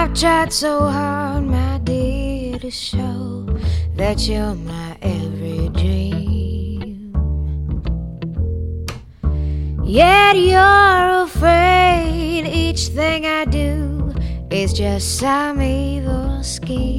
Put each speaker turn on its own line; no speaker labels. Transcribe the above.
tried so hard, my dear, to show that you're my every dream. Yet you're afraid each thing I do is just some evil scheme.